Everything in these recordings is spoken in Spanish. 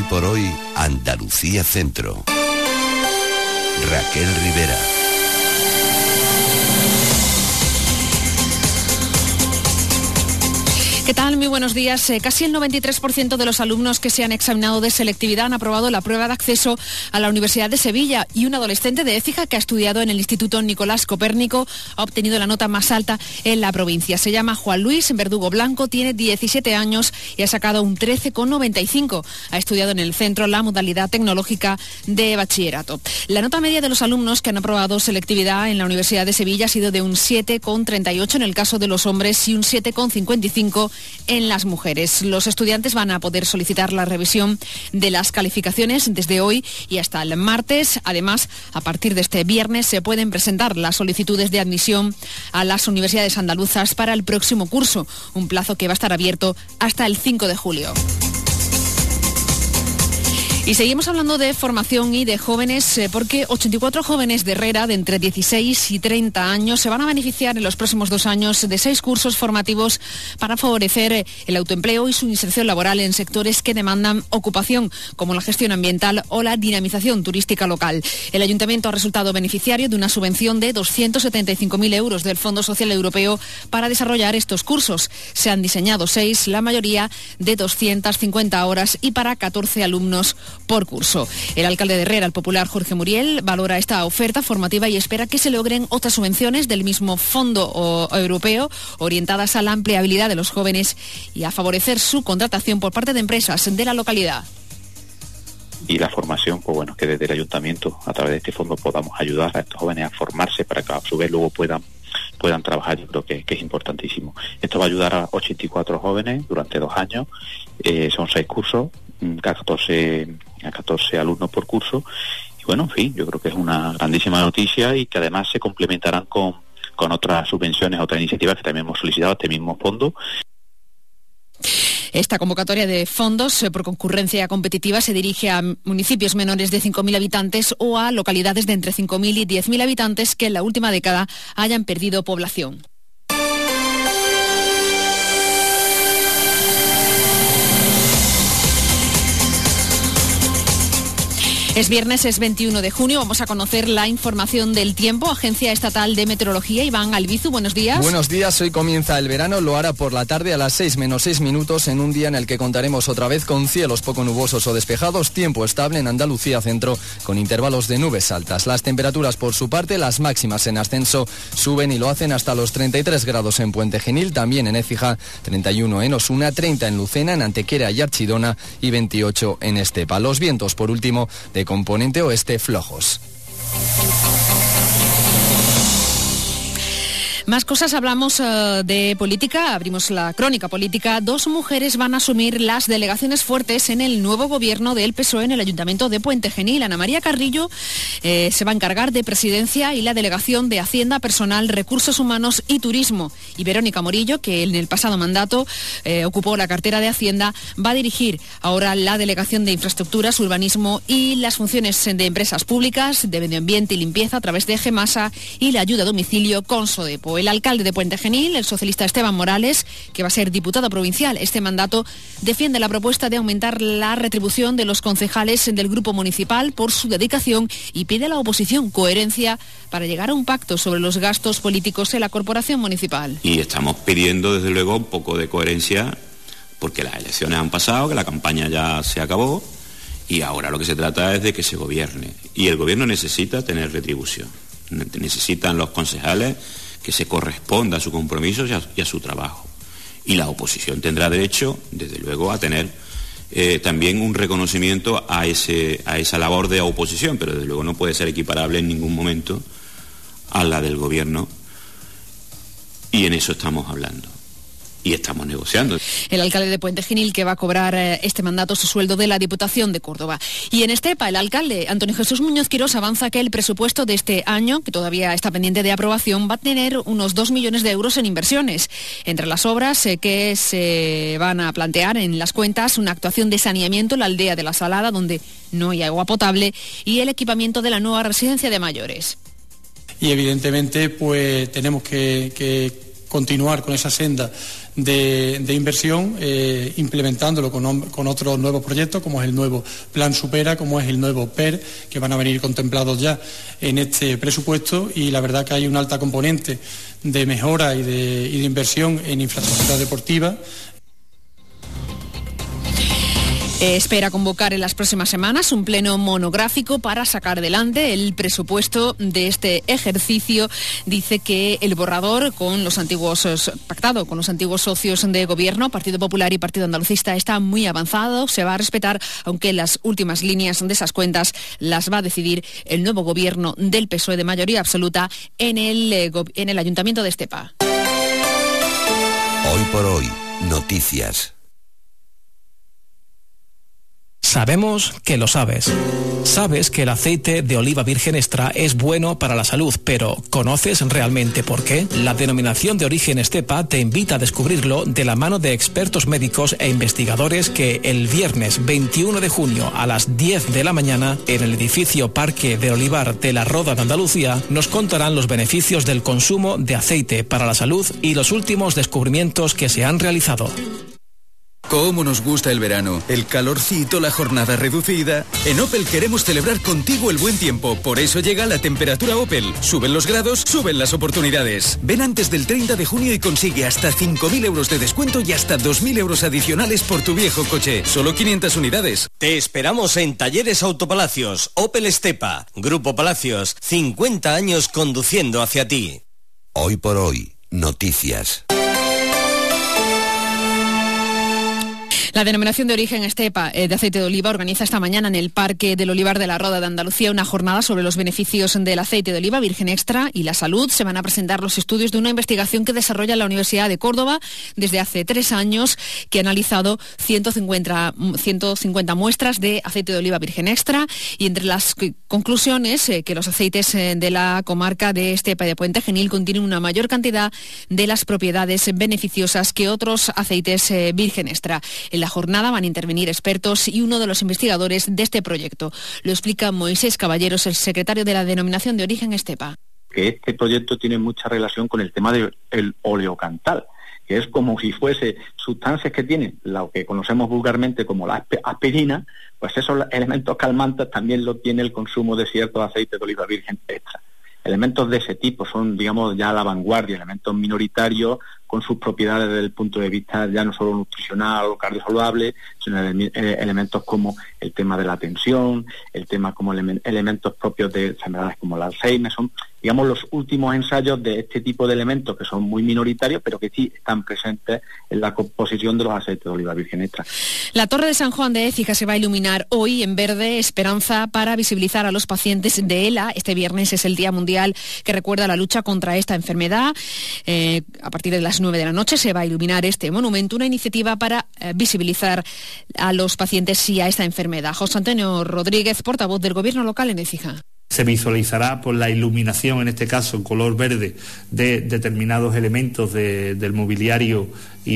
por hoy, Andalucía Centro. Raquel Rivera. ¿Qué tal? Muy buenos días. Casi el 93% de los alumnos que se han examinado de selectividad han aprobado la prueba de acceso a la Universidad de Sevilla, y un adolescente de Écija que ha estudiado en el Instituto Nicolás Copérnico ha obtenido la nota más alta en la provincia. Se llama Juan Luis Verdugo Blanco, tiene 17 años y ha sacado un 13,95. Ha estudiado en el centro la modalidad tecnológica de bachillerato. La nota media de los alumnos que han aprobado selectividad en la Universidad de Sevilla ha sido de un 7,38 en el caso de los hombres y un 7,55 en las mujeres. Los estudiantes van a poder solicitar la revisión de las calificaciones desde hoy y hasta el martes. Además, a partir de este viernes se pueden presentar las solicitudes de admisión a las universidades andaluzas para el próximo curso, un plazo que va a estar abierto hasta el 5 de julio. Y seguimos hablando de formación y de jóvenes, porque 84 jóvenes de Herrera de entre 16 y 30 años se van a beneficiar en los próximos 2 años de 6 cursos formativos para favorecer el autoempleo y su inserción laboral en sectores que demandan ocupación, como la gestión ambiental o la dinamización turística local. El Ayuntamiento ha resultado beneficiario de una subvención de 275.000 euros del Fondo Social Europeo para desarrollar estos cursos. Se han diseñado 6, la mayoría de 250 horas y para 14 alumnos por curso. El alcalde de Herrera, el popular Jorge Muriel, valora esta oferta formativa y espera que se logren otras subvenciones del mismo fondo europeo orientadas a la empleabilidad de los jóvenes y a favorecer su contratación por parte de empresas de la localidad. Y la formación, pues bueno, que desde el ayuntamiento, a través de este fondo, podamos ayudar a estos jóvenes a formarse para que a su vez luego puedan trabajar. Yo creo que es importantísimo. Esto va a ayudar a 84 jóvenes durante 2 años, son 6 cursos, 14 alumnos por curso, y bueno, en fin, yo creo que es una grandísima noticia y que además se complementarán con otras subvenciones, otras iniciativas que también hemos solicitado a este mismo fondo. Esta convocatoria de fondos por concurrencia competitiva se dirige a municipios menores de 5.000 habitantes o a localidades de entre 5.000 y 10.000 habitantes que en la última década hayan perdido población. Es viernes, es 21 de junio, vamos a conocer la información del tiempo. Agencia Estatal de Meteorología, Iván Albizu, buenos días. Buenos días, hoy comienza el verano, lo hará por la tarde a las 6 menos 6 minutos, en un día en el que contaremos otra vez con cielos poco nubosos o despejados, tiempo estable en Andalucía Centro, con intervalos de nubes altas. Las temperaturas, por su parte, las máximas en ascenso, suben y lo hacen hasta los 33 grados en Puente Genil, también en Écija, 31 en Osuna, 30 en Lucena, en Antequera y Archidona y 28 en Estepa. Los vientos, por último, de componente oeste flojos. Más cosas, hablamos de política, abrimos la crónica política. 2 mujeres van a asumir las delegaciones fuertes en el nuevo gobierno del PSOE en el Ayuntamiento de Puente Genil. Ana María Carrillo se va a encargar de Presidencia y la delegación de Hacienda, Personal, Recursos Humanos y Turismo. Y Verónica Morillo, que en el pasado mandato ocupó la cartera de Hacienda, va a dirigir ahora la delegación de Infraestructuras, Urbanismo y las funciones de empresas públicas, de medio ambiente y limpieza a través de GEMASA y la ayuda a domicilio con SODEPO. El alcalde de Puente Genil, el socialista Esteban Morales, que va a ser diputado provincial este mandato, defiende la propuesta de aumentar la retribución de los concejales del grupo municipal por su dedicación y pide a la oposición coherencia para llegar a un pacto sobre los gastos políticos en la corporación municipal. Y estamos pidiendo, desde luego, un poco de coherencia, porque las elecciones han pasado, que la campaña ya se acabó, y ahora lo que se trata es de que se gobierne. Y el gobierno necesita tener retribución. Necesitan los concejales que se corresponda a su compromiso y a su trabajo. Y la oposición tendrá derecho, desde luego, a tener también un reconocimiento a esa labor de oposición, pero desde luego no puede ser equiparable en ningún momento a la del gobierno, y en eso estamos hablando. Y estamos negociando. El alcalde de Puente Genil, que va a cobrar este mandato su sueldo de la Diputación de Córdoba. Y en Estepa, el alcalde Antonio Jesús Muñoz Quirós avanza que el presupuesto de este año, que todavía está pendiente de aprobación, va a tener unos 2 millones de euros en inversiones. Entre las obras que se van a plantear en las cuentas, una actuación de saneamiento en la aldea de La Salada, donde no hay agua potable, y el equipamiento de la nueva residencia de mayores. Y evidentemente, pues tenemos que continuar con esa senda de inversión, implementándolo con otros nuevos proyectos, como es el nuevo Plan Supera, como es el nuevo PER, que van a venir contemplados ya en este presupuesto, y la verdad que hay una alta componente de mejora y de inversión en infraestructura deportiva. Espera convocar en las próximas semanas un pleno monográfico para sacar adelante el presupuesto de este ejercicio. Dice que el borrador pactado con los antiguos socios de gobierno, Partido Popular y Partido Andalucista, está muy avanzado, se va a respetar, aunque las últimas líneas de esas cuentas las va a decidir el nuevo gobierno del PSOE de mayoría absoluta en el Ayuntamiento de Estepa. Hoy por hoy, noticias. Sabemos que lo sabes. Sabes que el aceite de oliva virgen extra es bueno para la salud, pero ¿conoces realmente por qué? La denominación de origen Estepa te invita a descubrirlo de la mano de expertos médicos e investigadores que el viernes 21 de junio a las 10 de la mañana en el edificio Parque del Olivar de la Roda de Andalucía nos contarán los beneficios del consumo de aceite para la salud y los últimos descubrimientos que se han realizado. ¿Cómo nos gusta el verano? El calorcito, la jornada reducida. En Opel queremos celebrar contigo el buen tiempo. Por eso llega la temperatura Opel. Suben los grados, suben las oportunidades. Ven antes del 30 de junio y consigue hasta 5.000 euros de descuento y hasta 2.000 euros adicionales por tu viejo coche. Solo 500 unidades. Te esperamos en Talleres Autopalacios, Opel Estepa. Grupo Palacios, 50 años conduciendo hacia ti. Hoy por hoy, noticias. La denominación de origen Estepa de aceite de oliva organiza esta mañana en el Parque del Olivar de la Roda de Andalucía una jornada sobre los beneficios del aceite de oliva virgen extra y la salud. Se van a presentar los estudios de una investigación que desarrolla la Universidad de Córdoba desde hace 3 años, que ha analizado 150 muestras de aceite de oliva virgen extra, y entre las conclusiones que los aceites de la comarca de Estepa y de Puente Genil contienen una mayor cantidad de las propiedades beneficiosas que otros aceites virgen extra. En la jornada van a intervenir expertos y uno de los investigadores de este proyecto. Lo explica Moisés Caballeros, el secretario de la denominación de origen Estepa. Que este proyecto tiene mucha relación con el tema del oleocantal, que es como si fuese sustancias que tienen lo que conocemos vulgarmente como la aspirina, pues esos elementos calmantes también lo tiene el consumo de ciertos aceites de oliva virgen extra. Elementos de ese tipo son, digamos, ya a la vanguardia, elementos minoritarios con sus propiedades desde el punto de vista ya no solo nutricional o cardiosaludable, sino elementos como el tema de la tensión, el tema como elementos propios de enfermedades como el Alzheimer. Son, digamos, los últimos ensayos de este tipo de elementos que son muy minoritarios, pero que sí están presentes en la composición de los aceites de oliva virgen extra. La Torre de San Juan de Écija se va a iluminar hoy en verde esperanza para visibilizar a los pacientes de ELA. Este viernes es el Día Mundial que recuerda la lucha contra esta enfermedad. A partir de las 9 de la noche se va a iluminar este monumento, una iniciativa para visibilizar a los pacientes y a esta enfermedad. José Antonio Rodríguez, portavoz del Gobierno local en Écija. Se visualizará por la iluminación, en este caso en color verde, de determinados elementos del mobiliario y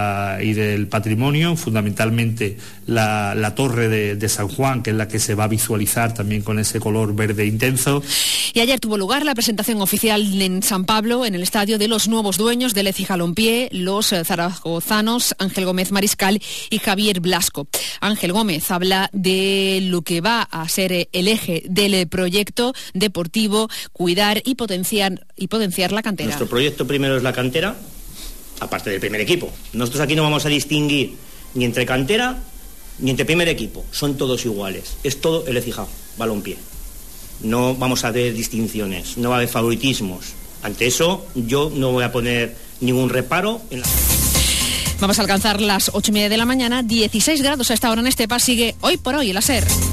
del patrimonio, fundamentalmente la torre de San Juan, que es la que se va a visualizar también con ese color verde intenso. Y ayer tuvo lugar la presentación oficial en San Pablo, en el estadio, de los nuevos dueños del Écija Balompié, los zaragozanos Ángel Gómez Mariscal y Javier Blasco. Ángel Gómez habla de lo que va a ser el eje del proyecto deportivo, cuidar y potenciar la cantera. Nuestro proyecto primero es la cantera, aparte del primer equipo. Nosotros aquí no vamos a distinguir ni entre cantera ni entre primer equipo, son todos iguales, es todo el Écija Balompié. No vamos a ver distinciones, no va a haber favoritismos. Ante eso yo no voy a poner ningún reparo en la... Vamos a alcanzar las 8:30 de la mañana, 16 grados a esta hora en Estepa. Sigue Hoy por Hoy el SER.